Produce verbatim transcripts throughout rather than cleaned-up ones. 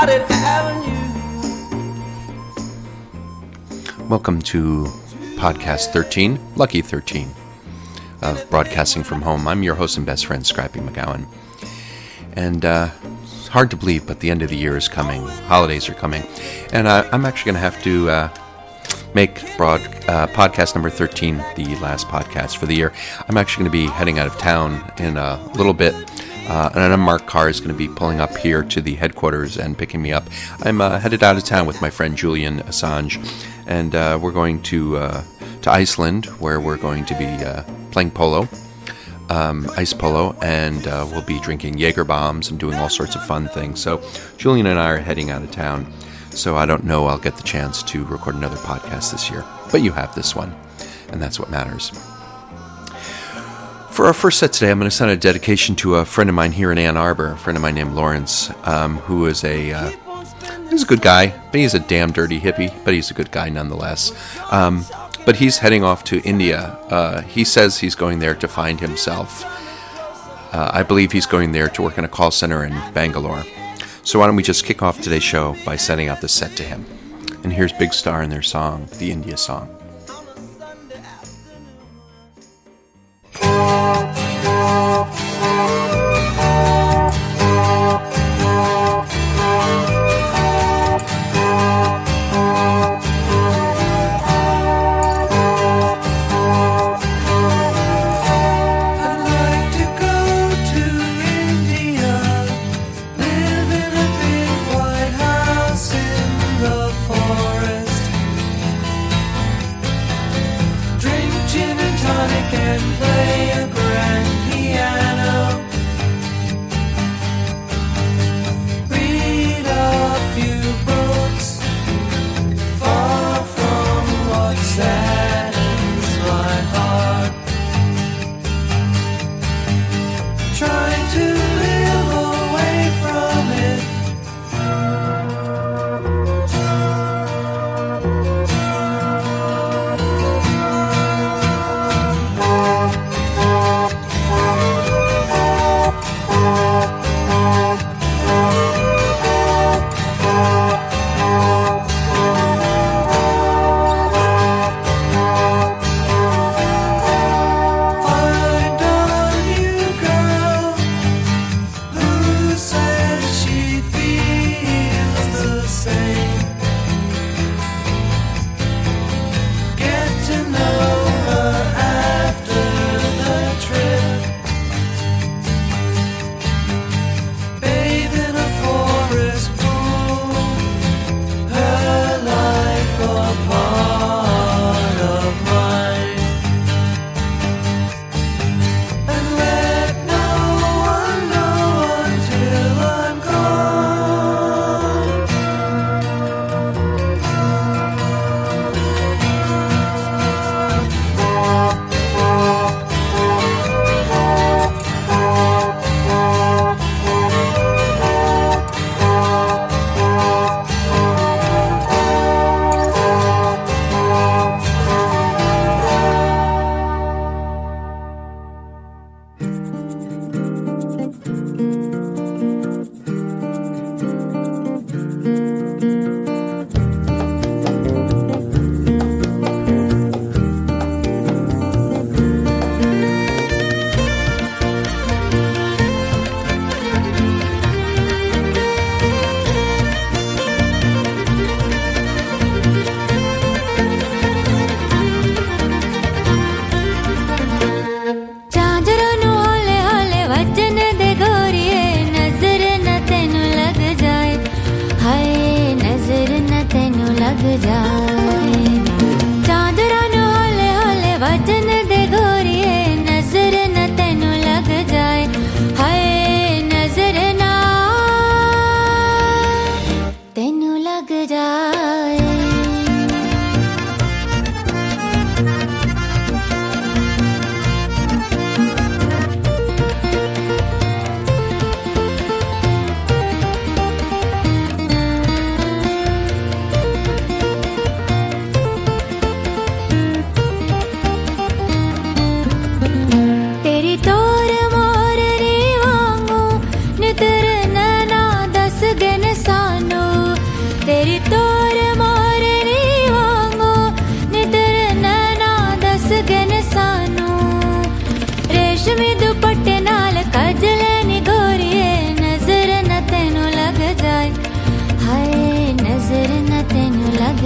crowded avenue. Welcome to podcast thirteen, Lucky thirteen, of Broadcasting from Home. I'm your host and best friend, Scrappy McGowan. And uh, it's hard to believe, but the end of the year is coming. Holidays are coming. And uh, I'm actually going to have to uh, make broad uh, podcast number thirteen the last podcast for the year. I'm actually going to be heading out of town in a little bit. Uh, an unmarked car is going to be pulling up here to the headquarters and picking me up. I'm uh, headed out of town with my friend Julian Assange, and uh, we're going to uh, to Iceland, where we're going to be uh, playing polo, um, ice polo, and uh, we'll be drinking Jaeger bombs and doing all sorts of fun things. So Julian and I are heading out of town, so I don't know I'll get the chance to record another podcast this year. But you have this one, and that's what matters. For our first set today, I'm going to send a dedication to a friend of mine here in Ann Arbor, a friend of mine named Lawrence, um, who is a uh, he's a good guy, but he's a damn dirty hippie, but he's a good guy nonetheless. Um, but he's heading off to India. Uh, he says he's going there to find himself. Uh, I believe he's going there to work in a call center in Bangalore. So why don't we just kick off today's show by sending out this set to him. And here's Big Star and their song, the India song.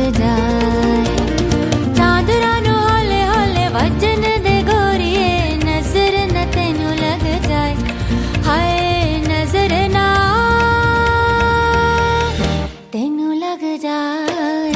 जाए चांदरा नु हौले हौले वजन दे गोरिए नजर न तेनू लग जाए हाय नजर ना तेनू लग जाए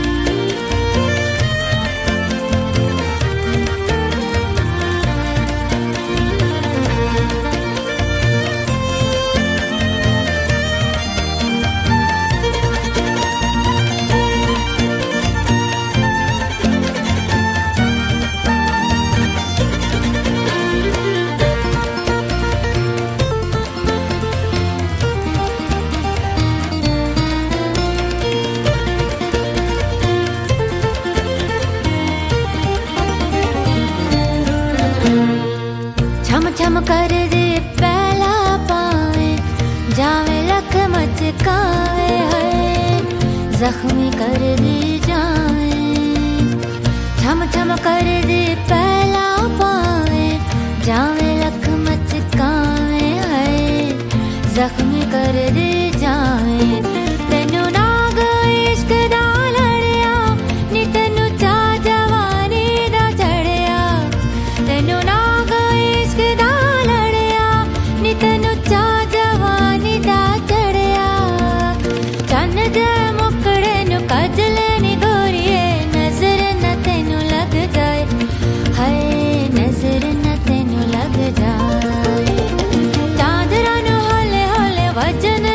छम छम कर दे पहला पावे जावे लख मचकावे है जख्मी कर दे जावे छम छम कर दे पहला पावे जावे लख मचकावे है जख्मी कर दे जावे तेनू नाग इश्क दा लड़िया नी तेनू चा जवानी दा चढ़िया तेनू नाग तेनू चा जवानी दा चढ़िया चन दे मुकड़े नु कजले नी गोरिए नजर न तेनू लग जाए हाय नजर न तेनू लग जाए चांदरा नु हौले हौले वजन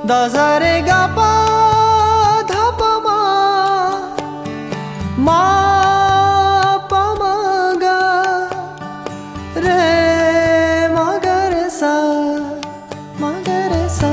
da za re ga pa dha pa ma ma pa ma ga re ma ga re sa ma ga re sa.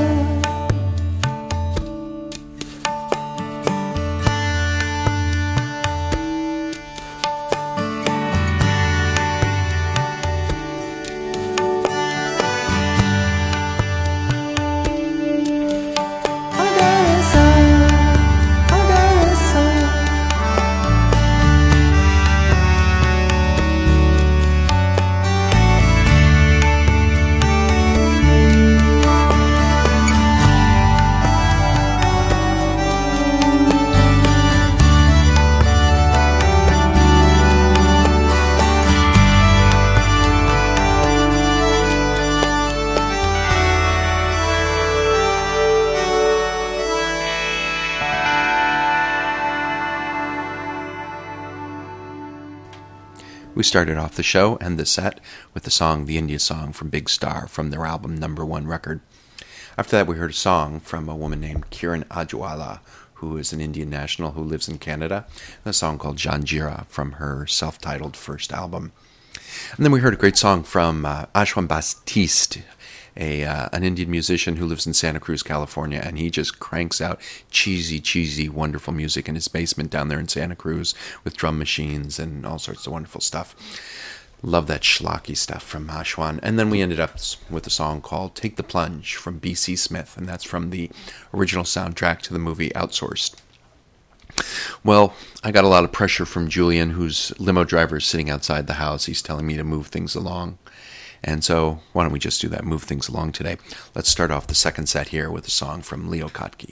We started off the show and the set with the song The India Song from Big Star from their album Number One record. After that, we heard a song from a woman named Kiran Ajwala, who is an Indian national who lives in Canada, and a song called Janjira from her self-titled first album. And then we heard a great song from uh, Ashwan Baptiste, a uh, an Indian musician who lives in Santa Cruz, California, and he just cranks out cheesy, cheesy, wonderful music in his basement down there in Santa Cruz with drum machines and all sorts of wonderful stuff. Love that schlocky stuff from Ashwan. And then we ended up with a song called Take the Plunge from B C Smith, and that's from the original soundtrack to the movie Outsourced. Well, I got a lot of pressure from Julian, whose limo driver is sitting outside the house. He's telling me to move things along. And so, why don't we just do that, move things along today. Let's start off the second set here with a song from Leo Kottke.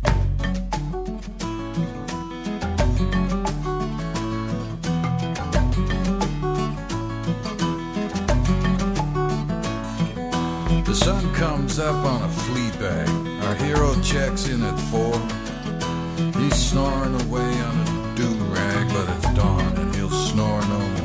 The sun comes up on a flea bag. Our hero checks in at four. He's snoring away on a do-rag, but it's dawn and he'll snore no more.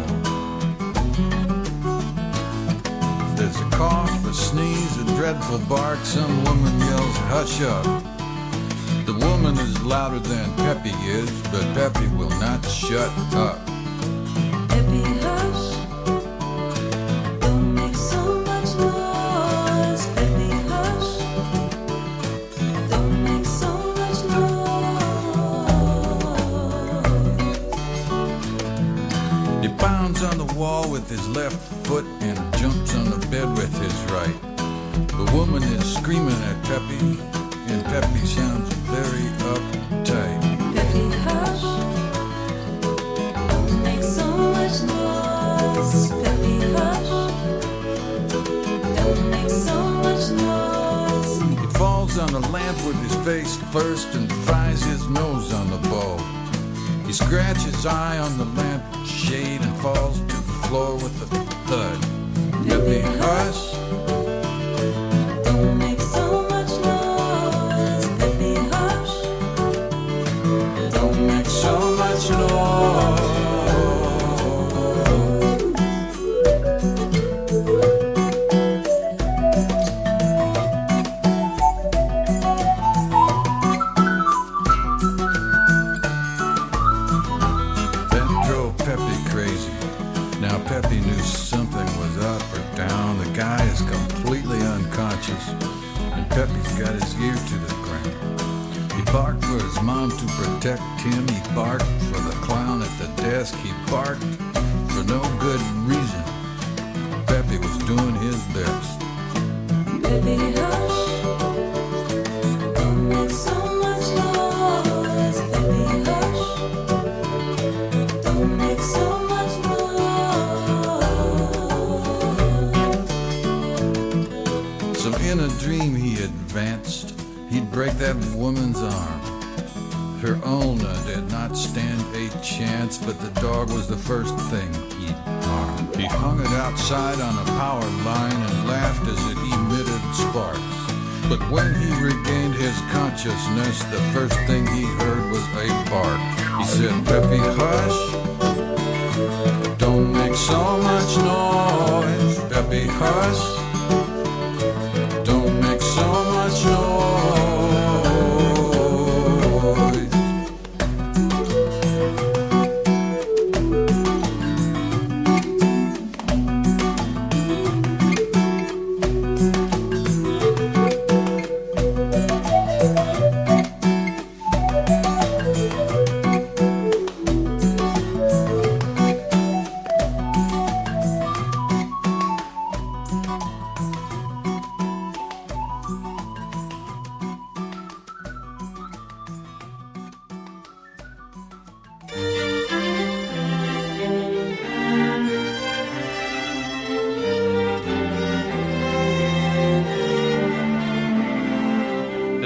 There's a cough, a sneeze, a dreadful bark. Some woman yells, hush up. The woman is louder than Peppy is, but Peppy will not shut up. Peppy, hush. Don't make so much noise. Peppy, hush. Don't make so much noise. He pounds on the wall with his left foot and jumps on the bed with his right. The woman is screaming at Peppy, and Peppy sounds very uptight. Peppy, hush. Don't make so much noise. Peppy, hush. Don't make so much noise. He falls on the lamp with his face first and fries his nose on the bulb. He scratches his eye on the lamp shade and falls to the floor with a thud. Peppy, hush. Don't make so much noise. Peppy, hush. Don't make so much noise. That drove Peppy crazy. Now Peppy knew something was up or down. The guy is completely unconscious, and Peppy's got his ear to the ground. He barked for his mom to protect him. He barked for the clown at the desk. He barked for no good reason. Peppy was doing his best. Peppy, hush. Don't make so much noise. Peppy, hush. Don't make so much noise. So in a dream he advanced. He'd break that woman's arm. Her owner did not stand a chance, but the dog was the first thing he'd harm. He hung it outside on a power line and laughed as it emitted sparks. But when he regained his consciousness, the first thing he heard was a bark. He said, Peppy, hush. Don't make so much noise. Peppy, hush. Don't make so much noise.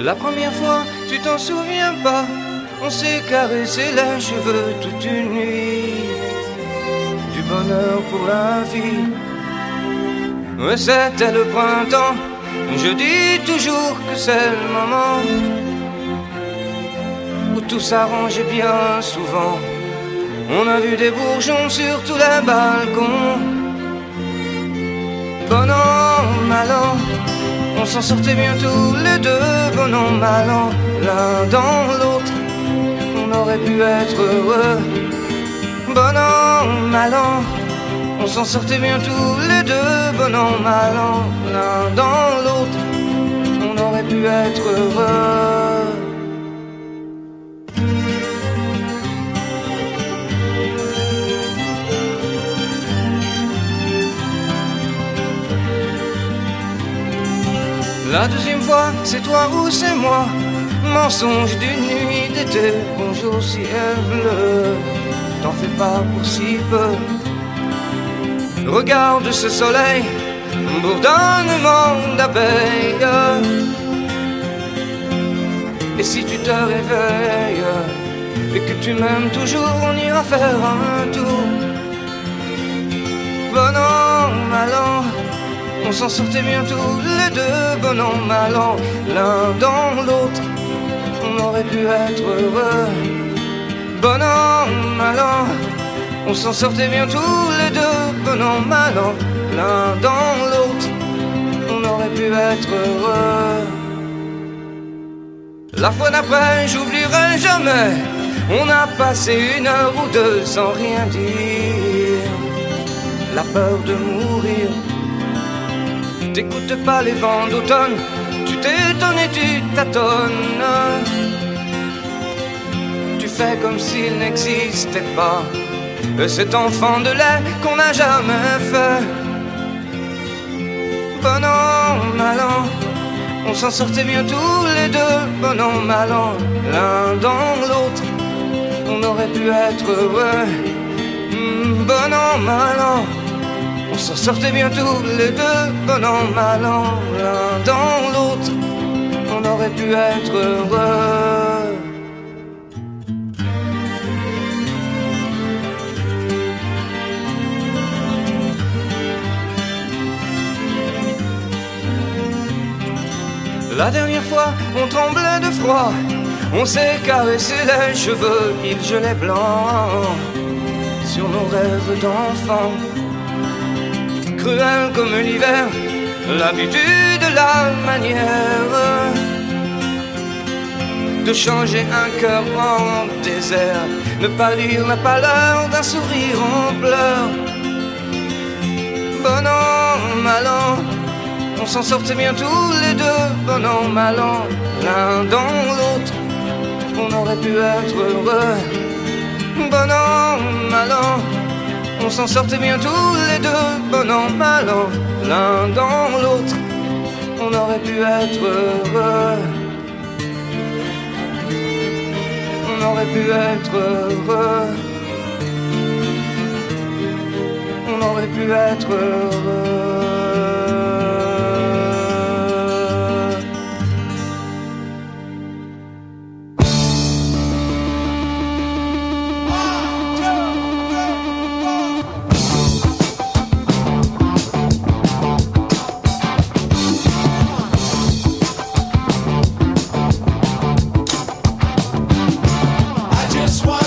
La première fois, tu t'en souviens pas, on s'est caressé les cheveux toute une nuit. Du bonheur pour la vie. Ouais, c'était le printemps. Je dis toujours que c'est le moment où tout s'arrangeait bien souvent. On a vu des bourgeons sur tous les balcons. Bon an, mal an, on s'en sortait bien tous les deux. Bon an, mal an, l'un dans l'autre, on aurait pu être heureux. Bon an, mal an, on s'en sortait bien tous les deux. Bon an, mal an, l'un dans l'autre, on aurait pu être heureux. La deuxième fois, c'est toi ou c'est moi. Mensonge d'une nuit d'été. Bonjour ciel bleu, t'en fais pas pour si peu. Regarde ce soleil, bourdonnement d'abeilles. Et si tu te réveilles et que tu m'aimes toujours, on ira faire un tour. Bon an, mal an, on s'en sortait bien tous les deux. Bon an, mal an, l'un dans l'autre, on aurait pu être heureux. Bon an, mal an, on s'en sortait bien tous les deux. Bon an, mal an, l'un dans l'autre, on aurait pu être heureux. La fois d'après, j'oublierai jamais, on a passé une heure ou deux sans rien dire. La peur de mourir. T'écoutes pas les vents d'automne, tu t'étonnes et tu tâtonnes. Tu fais comme s'il n'existait pas, cet enfant de lait qu'on n'a jamais fait. Bon an, mal an, on s'en sortait bien tous les deux. Bon an, mal an, l'un dans l'autre, on aurait pu être heureux. Mmh, bon an, mal an, on s'en sortait bien tous les deux. Bon an, mal an, l'un dans l'autre, on aurait pu être heureux. La dernière fois, on tremblait de froid, on s'est caressé les cheveux, il gelait blanc sur nos rêves d'enfants. Cruel comme l'hiver, l'habitude, la manière de changer un cœur en désert, ne pas lire la pâleur d'un sourire en pleurs. Bon an, mal an, on s'en sortait bien tous les deux. Bon an, mal an, l'un dans l'autre, on aurait pu être heureux. Bon an, mal an, on s'en sortait bien tous les deux. Bon an, mal an, l'un dans l'autre, on aurait pu être heureux. On aurait pu être heureux. On aurait pu être heureux.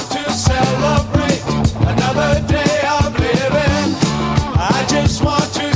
Just want to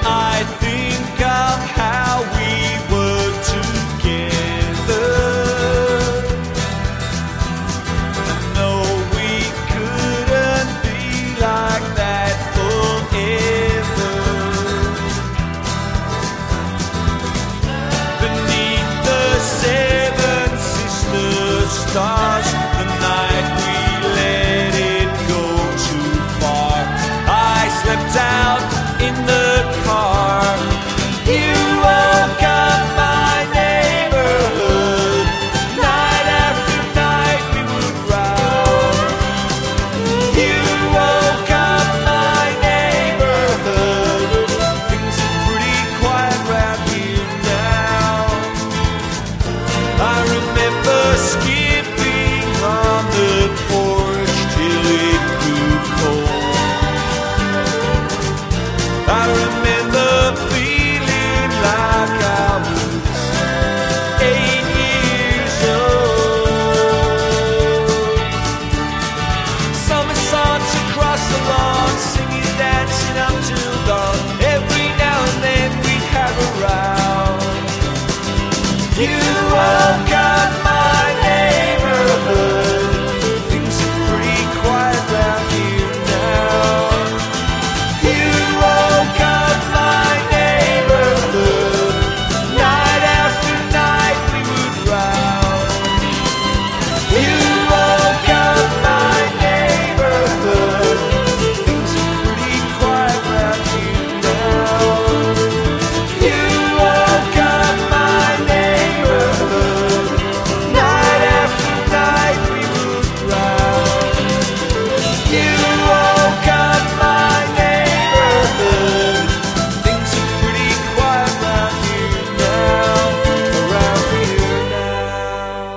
I think of how we were together. I know we couldn't be like that forever. Beneath the seven sister stars, the night we let it go too far, I slept out in the car. You woke up my neighborhood. Night after night we would round. You woke up my neighborhood. Things are pretty quiet round here now. I remember skipping on the porch till it grew cold. I remember feeling like I was eight years old. Summer songs across the lawn, singing, dancing up till dawn. Every now and then we'd have a round. You woke up my neighborhood. Things are pretty quiet round here now. You woke up my neighborhood. Night after night we would round. You woke up my neighborhood. Things are pretty quiet round here now. You woke up my neighborhood. Night after night we would round. You woke up my neighborhood. Things are pretty quiet round here now, around here now.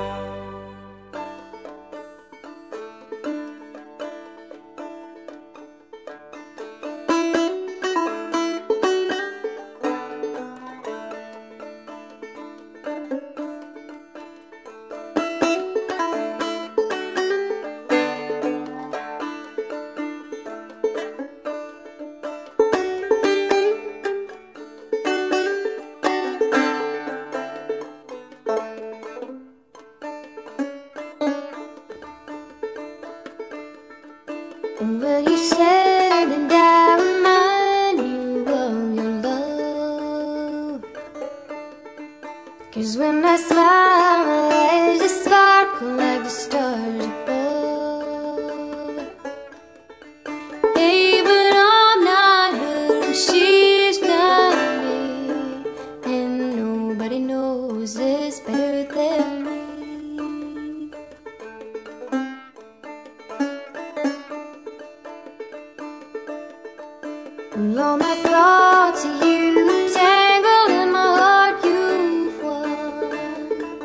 Well, you said and I remind you of your love. 'Cause when I smile, my eyes just sparkle like the stars above. Hey, but I'm not her, and she's not me, and nobody knows this better than me. And all my thoughts of you tangled in my heart you've won.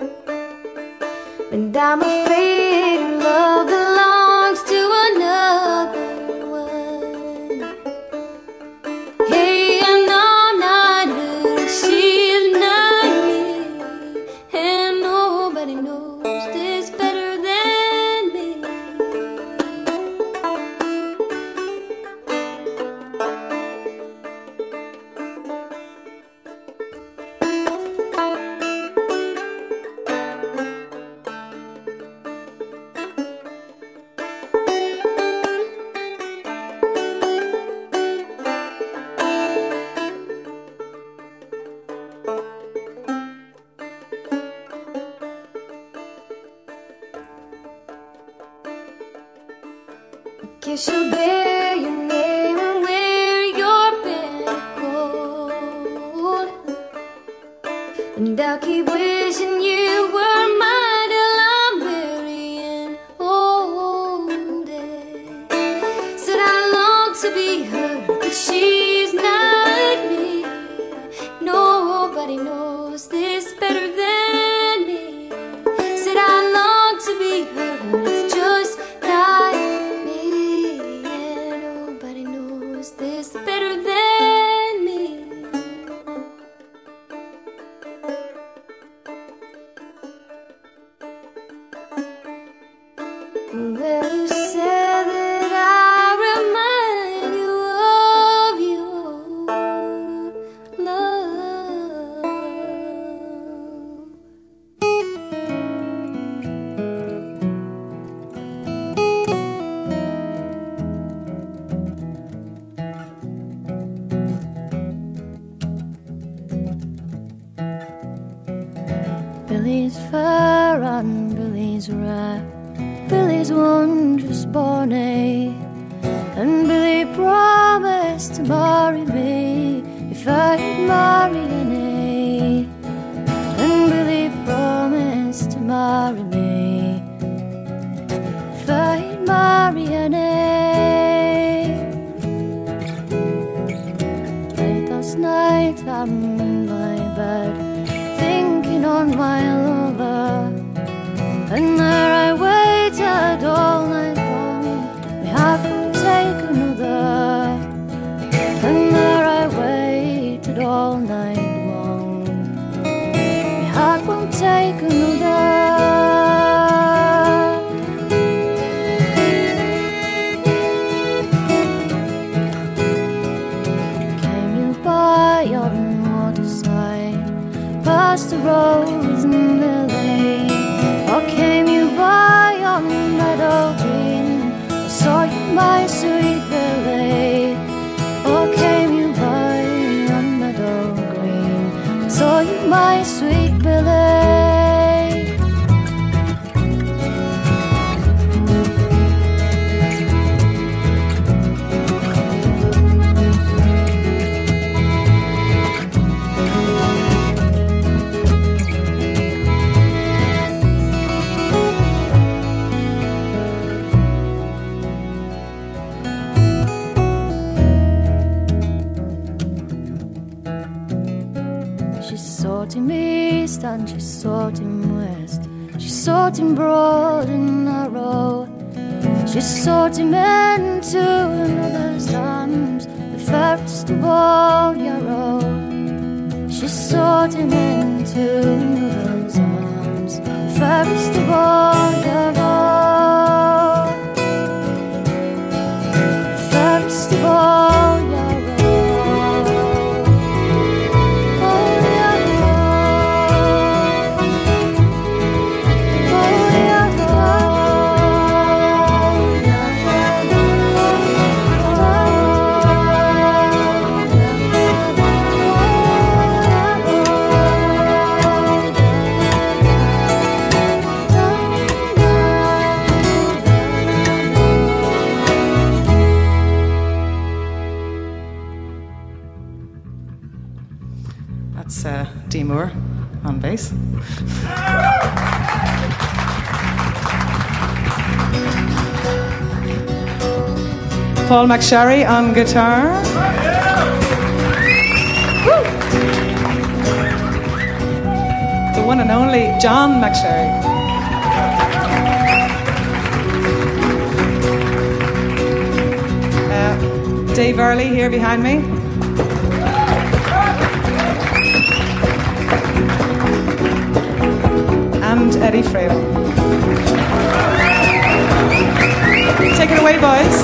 And I'm afraid love belongs to another one. Hey, and I'm not her, and she's not me, and nobody knows this better than me. Guess you'll bear your name and wear your pinnacle. And I'll keep wishing you were mine till I'm weary and older. Said I long to be her, but she's not me. Nobody knows this better than me. Said I long to be her, but it's just not me, and nobody knows this better than me. Billy's fair and Billy's rare. Billy's one just born, eh? And Billy promised to marry me if I'd marry an A. And Billy promised to marry me if I'd marry an A. Late last night I'm in my bed thinking on my lover, and there I waited all night long. My heart won't take another. And there I waited all night long. My heart won't take another. Came you by on waterside, past the rose and lily, or came you by on meadow green? I saw you, my sweet Billy. Or came you by on meadow green? I saw you, my sweet Billy. She sought him east and she sought him west. She sought him broad and narrow. She sought him into another's arms, the fairest of all Yarrow. She sought him into another's arms, the fairest of all Yarrow, the fairest of all Yarrow. That's uh, Dee Moore on bass. Paul McSherry on guitar. Woo! The one and only John McSherry. Uh, Dave Early here behind me. And Eddie Frail. Take it away, boys.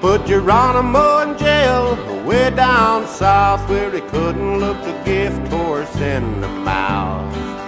put Geronimo in jail way down south where he couldn't look a gift horse in the mouth.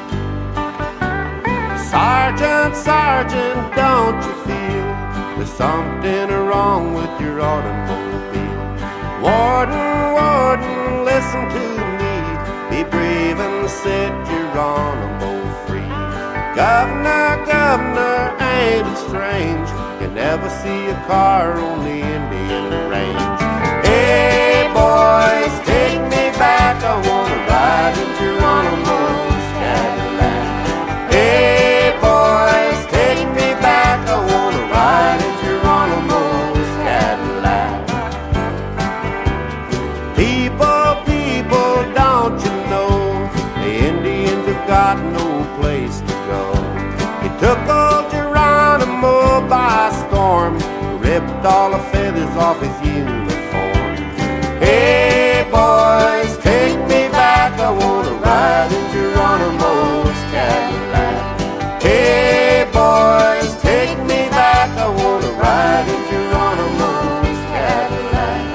Sergeant, Sergeant, don't you feel there's something wrong with your automobile? Warden, Warden, listen to me. Be brave and set Geronimo free. Governor, Governor, ain't it strange? You never see a car on the Indian range. Hey boys, take me back. I wanna ride in Geronimo's Cadillac. Hey boys, take me back. I wanna ride in Geronimo's Cadillac. People, people, don't you know the Indians have got no place to go. He took old Geronimo by storm, ripped all the feathers off his uniform. Hey boys, take me back. I wanna ride in Geronimo's Cadillac. Hey boys, take me back. I wanna ride in Geronimo's Cadillac.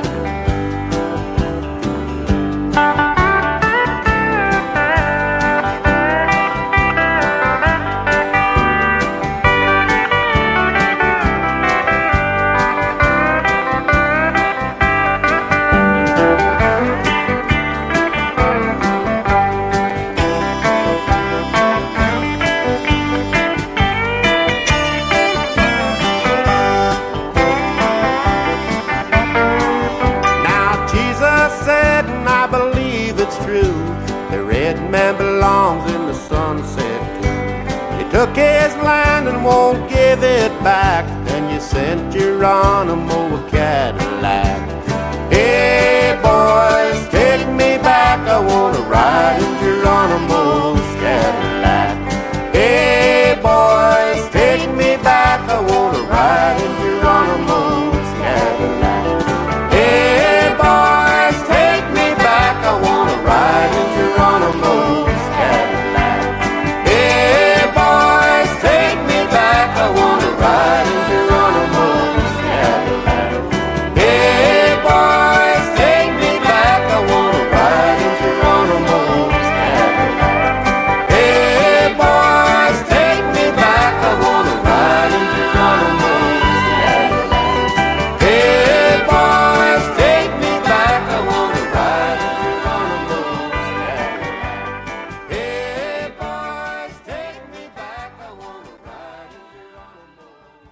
Man belongs in the sunset too. You took his land and won't give it back, then you sent Geronimo a Cadillac. Hey boys, take me back. I wanna ride in Geronimo's Cadillac. Hey boys, take me back. I wanna ride in Geronimo's Cadillac. Hey boys, take me back. I wanna ride in Geronimo's Cadillac. Hey boys, take me back. I wanna ride in Geronimo's Cadillac. Hey boys, take me back. I wanna ride in Geronimo's Cadillac. Hey boys, take me back. I wanna ride in Geronimo's Cadillac. Hey boys, take me back. I wanna ride in Geronimo's Cadillac. Hey boys, take me back. I wanna ride in Geronimo's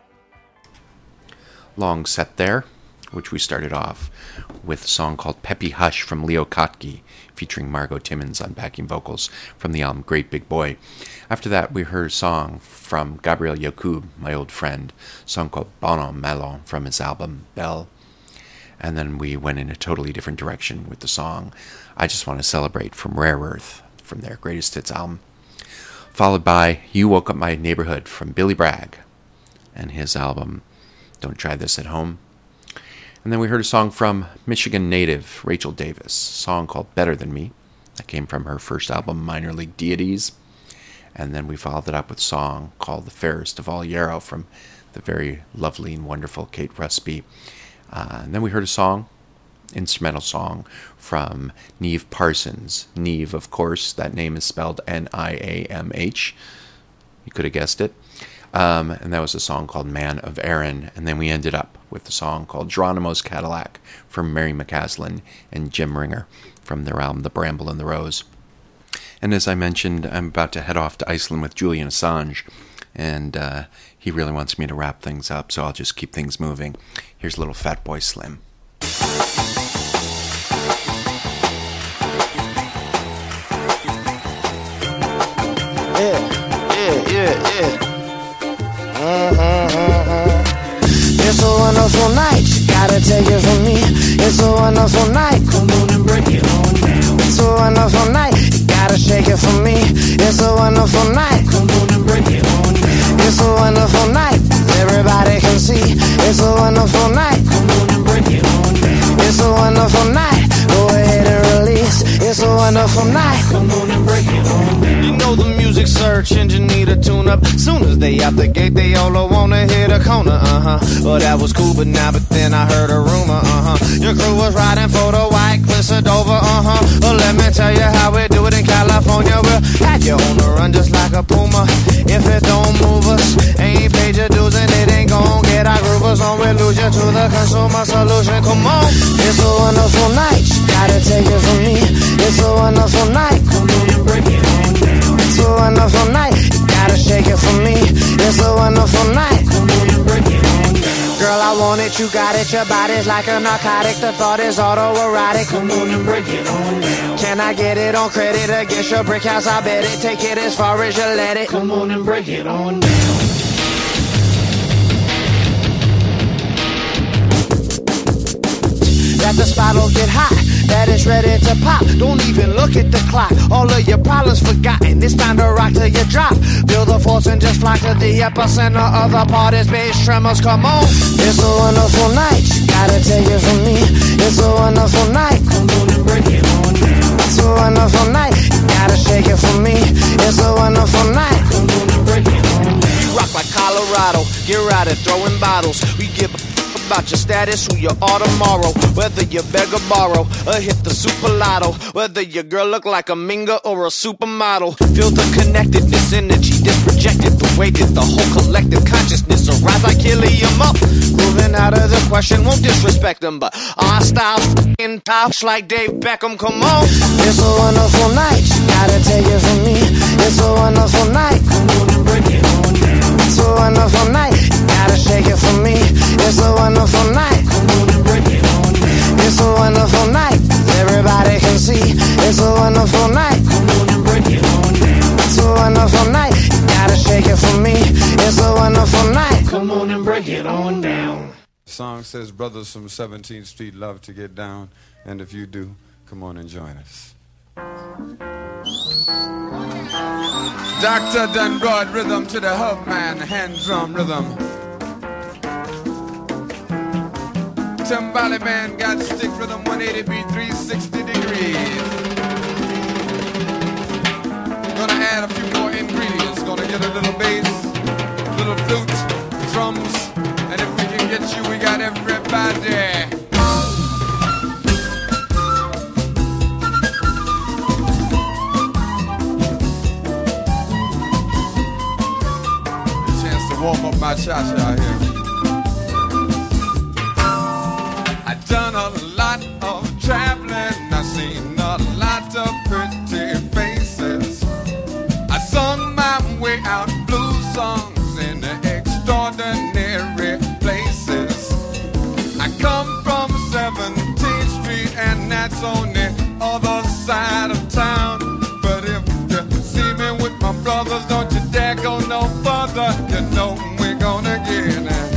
Cadillac. Long set there, which we started off with a song called Peppy Hush from Leo Kottke, featuring Margot Timmons on backing vocals from the album Great Big Boy. After that, we heard a song from Gabriel Yacoub, my old friend, a song called Bon An Malin from his album Belle. And then we went in a totally different direction with the song I Just Want to Celebrate from Rare Earth, from their Greatest Hits album. Followed by You Woke Up My Neighborhood from Billy Bragg and his album Don't Try This at Home. And then we heard a song from Michigan native Rachel Davis, a song called Better Than Me. That came from her first album, Minor League Deities. And then we followed it up with a song called The Fairest of All Yarrow from the very lovely and wonderful Kate Rusby. Uh, and then we heard a song, instrumental song, from Neve Parsons. Neve, of course, that name is spelled N I A M H. You could have guessed it. Um, and that was a song called Man of Erin. And then we ended up with the song called Geronimo's Cadillac from Mary McCaslin and Jim Ringer from their album The Bramble and the Rose. And as I mentioned, I'm about to head off to Iceland with Julian Assange. And uh, he really wants me to wrap things up, so I'll just keep things moving. Here's little Fatboy Slim. Yeah, yeah, yeah, yeah. Mm-hmm. It's a wonderful night, you gotta take it from me. It's a wonderful night, come on and break it on down. It's a wonderful night, you gotta shake it from me. It's a wonderful night, come on and break it on down. It's a wonderful night, everybody can see. It's a wonderful night, come on and break it on down. It's a wonderful night, go ahead and release. It's a wonderful wonderful night. Come on and break it on down. You know the music search engine need a tune-up. Soon as they out the gate, they all wanna hit a corner, uh-huh. Well, that was cool, but now, but then I heard a rumor, uh-huh. Your crew was riding for the white cliffs of Dover, uh-huh. Well, let me tell you how we do it in California. We'll have you on the run just like a puma. If it don't move us, ain't paid your dues and it ain't gon' get our groovers on. We'll lose you to the consumer solution. Come on, it's a wonderful night. You gotta take it from me. It's a wonderful night. Come on and break it on down. It's a wonderful night. You gotta shake it for me. It's a wonderful night. Come on and break it on down. Girl, I want it, you got it. Your body's like a narcotic. The thought is autoerotic. Come on and break it on down. Can I get it on credit against your brick house? I bet it. Take it as far as you let it. Come on and break it on down. That the spot'll get hot, that it's ready to pop. Don't even look at the clock, all of your problems forgotten. It's time to rock till you drop. Feel the force and just fly to the epicenter of the party's bass tremors. Come on, it's a wonderful night. You gotta take it from me. It's a wonderful night. Come on and break it on down. It's a wonderful night. You gotta shake it for me. It's a wonderful night. Come on and break it on down. We rock like Colorado, get right at throwing bottles. We give a about your status, who you are tomorrow. Whether you beg or borrow, or hit the super lotto. Whether your girl look like a minga or a supermodel. Feel the connectedness, energy that's projected. The way that the whole collective consciousness arise like helium up. Moving out of the question, won't disrespect them, but our style's f***ing tops like Dave Beckham. Come on, it's a wonderful night. You gotta take it from me. It's a wonderful night. Come on and break it on down. It's a wonderful night. You gotta shake it for me. It's a wonderful night. Come on and break it on down. It's a wonderful night. Everybody can see. It's a wonderful night. Come on and break it on down. It's a wonderful night. You gotta shake it for me. It's a wonderful night. Come on and break it on down. The song says, brothers from seventeenth Street love to get down. And if you do, come on and join us. Doctor done brought rhythm to the hub man, hand drum rhythm. Timbali man got stick rhythm, one eighty beat, three sixty degrees. Gonna add a few more ingredients. Gonna get a little bass, little flute, drums, and if we can get you, we got everybody. Warm up my cha-cha out here. I done a lot of traveling. I seen a lot of pretty faces. I sung my way out blues songs in the extraordinary places. I come from seventeenth Street and that's on the other side of town. But if you see me with my brothers, don't you dare go no further. You know we're gonna get it.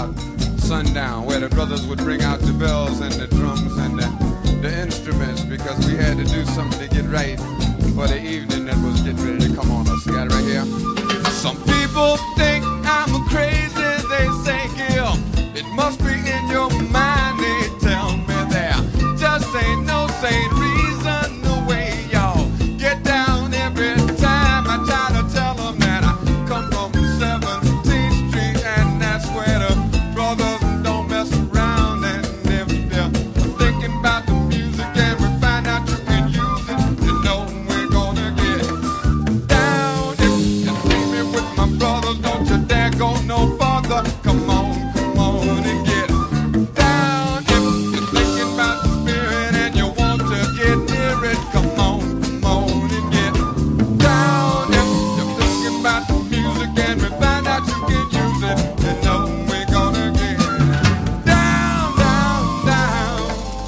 about sundown, where the brothers would bring out the bells and the drums and the, the instruments, because we had to do something to get right for the evening that was getting ready to come on us. You got it right here. Some people think I'm crazy, they say, Gil, it must be in your mind. They tell me there just ain't no sane reason the way y'all get down every time. I try to tell them that I come from seventeenth Street, and that's where the brothers don't mess around. And if they're thinking about the music and we find out you can use it, you know we're gonna get down. If you see me with my brothers, don't you dare go no farther. Come on, come on and get down. If you're thinking about the spirit and you want to get near it, come on, come on and get down. If you're thinking about the music and we find out you can use it, you know we're gonna get down, down, down.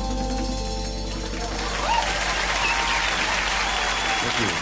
Thank you.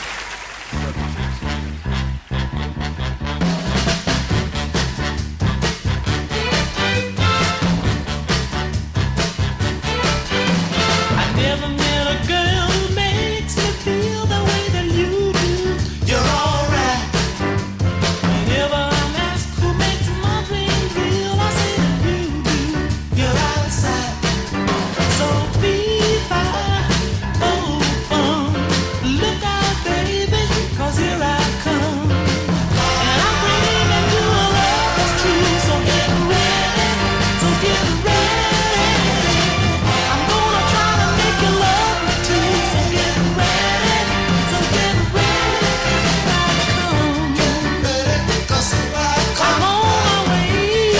I never met a girl who makes me feel the way that you do. You're alright. Whenever I'm asked who makes my dreams real, I say that you do. You're out of sight. So be fine. Oh, um, look out, baby, 'cause here I come. And I'm bringing you a love that's true. So get ready. So get ready. I'm gonna try to make you love me too. So get ready, so get ready. Come on my way.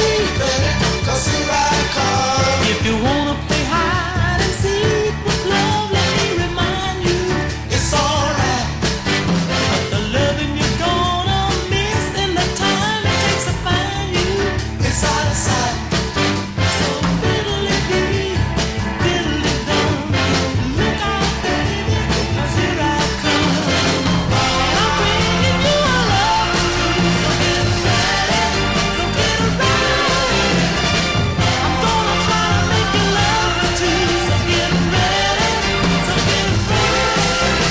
If you wanna play hide and seek with love, let me remind you, it's alright. The loving you're gonna miss and the time it takes to find you, it's out of sight. So fiddly-dee, fiddly-dum. Look out, baby, 'cause here I come. And I'm bringing you a love too. So get ready, so get ready. I'm gonna try to make you love me too. So get ready, so get ready.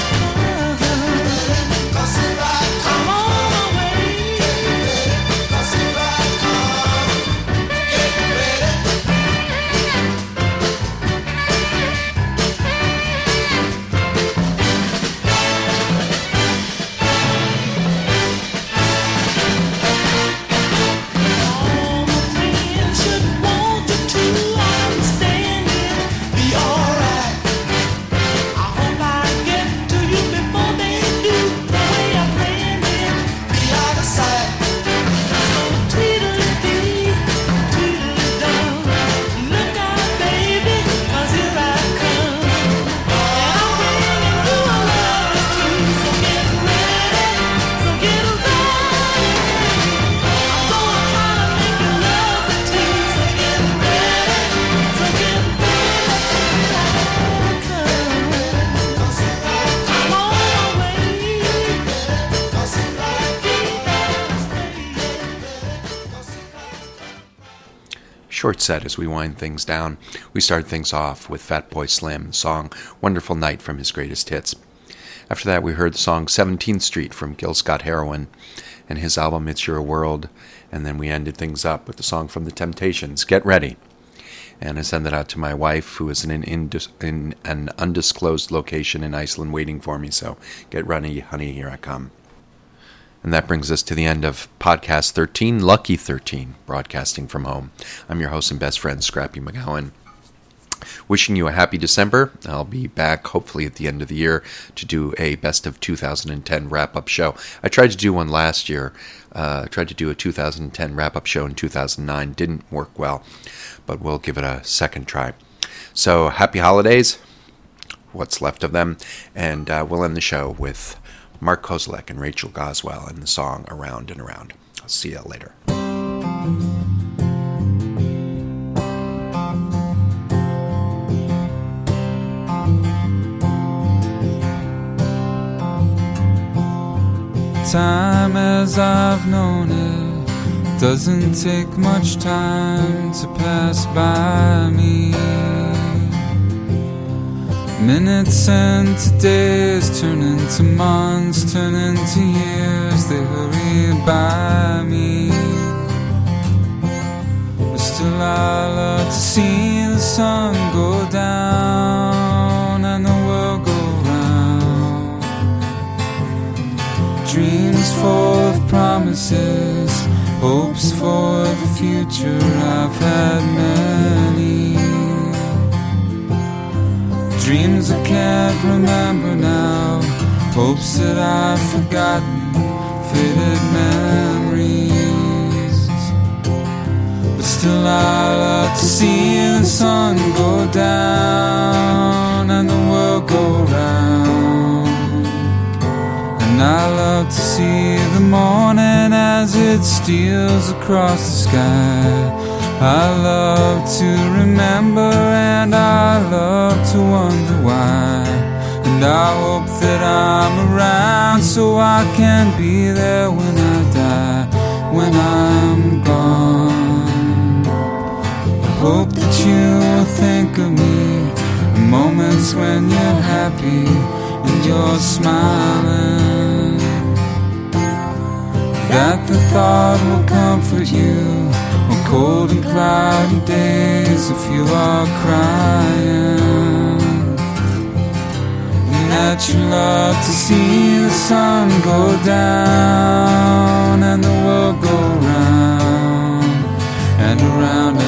Come on my way. All my friends should want you to understand it. Be alright. I hope I get to you before they do. The way I planned it, be out of sight. So tweedledee, tweedledum. Look out, baby, 'cause here I come. And I'm bringing you a love that's true. So get ready, so get ready. I'm gonna try to make you love me too. So get ready, so get ready. Come on my way. Short set as we wind things down. We start things off with Fatboy Slim, the song Wonderful Night from his greatest hits. After that, we heard the song seventeenth Street from Gil Scott-Heron and his album It's Your World. And then we ended things up with the song from The Temptations, Get Ready. And I send it out to my wife, who is in an, indis- in an undisclosed location in Iceland waiting for me. So get ready, honey, here I come. And that brings us to the end of Podcast thirteen, Lucky thirteen, broadcasting from home. I'm your host and best friend, Scrappy McGowan. Wishing you a happy December. I'll be back hopefully at the end of the year to do a best of two thousand ten wrap-up show. I tried to do one last year. Uh, I tried to do a two thousand ten wrap-up show in two thousand nine. Didn't work well, but we'll give it a second try. So happy holidays, what's left of them, and uh, we'll end the show with Mark Kozelek and Rachel Goswell and the song Around and Around. I'll see you later. Time as I've known it Doesn't take much time to pass by me. Minutes into days turn into months, turn into years, they hurry by me. But still I love to see the sun go down and the world go round. Dreams full of promises, hopes for the future, I've had many. Dreams I can't remember now, hopes that I've forgotten, faded memories. But still I love to see the sun go down and the world go round. And I love to see the morning as it steals across the sky. I love to remember and I love to wonder why. And I hope that I'm around so I can be there when I die, when I'm gone. I hope that you will think of me in moments when you're happy and you're smiling. That the thought will comfort you on cold and cloudy days if you are crying. And that you love to see the sun go down and the world go round and around